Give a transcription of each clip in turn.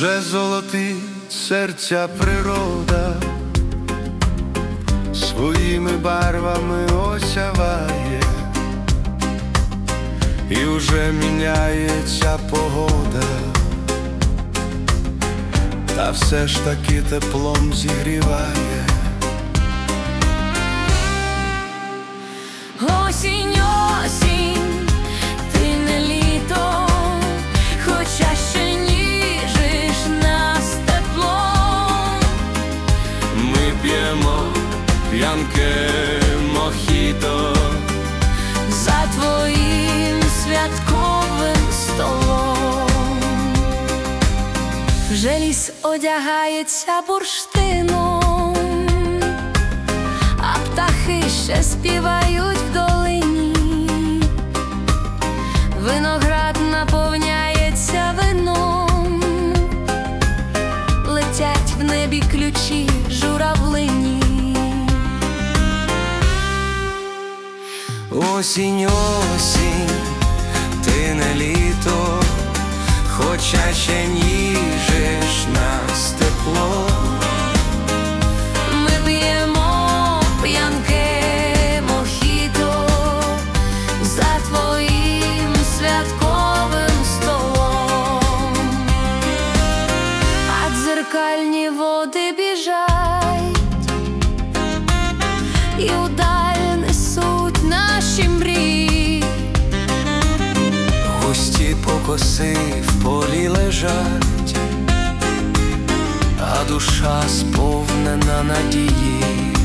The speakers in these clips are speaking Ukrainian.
Вже золотить серця природа, своїми барвами осяває, і уже міняється погода, та все ж таки теплом зігріває. Осінь, осінь, ти не літо, хоча ще ніжиш нас теплом. Ми п'ємо п'янке мохіто За твоїм святковим столом. Вже ліс одягається бурштином, а птахи ще співають в долині. Виноград наповняється вином, летять в небі ключі журавлині. Осінь, осінь, ти не літо, хоча ще ніжиш нас тепло. Ми п'ємо п'янке мохіто за твоїм святковим столом, а дзеркальні води біжать і удаль несуть наші мрії. Густі покоси в полі лежать, а душа сповнена надії.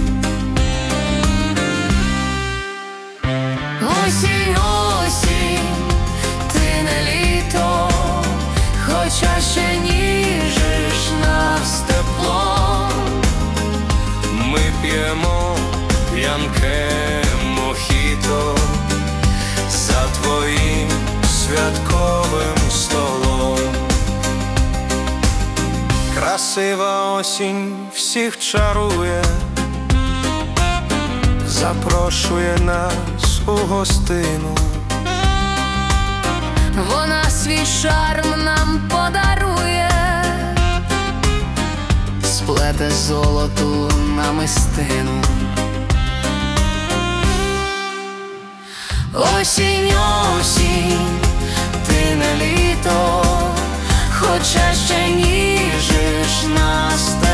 Осінь, осінь, ти не літо, хоча ще ніжиш нас теплом. Ми п'ємо п'янке мохіто за твоїм святковим столом. Красива осінь всіх чарує, запрошує нас у гостину. Вона свій шарм нам подарує, сплете золоту намистину. осінь, осінь, ти не літо, хоча ще ніжиш нас.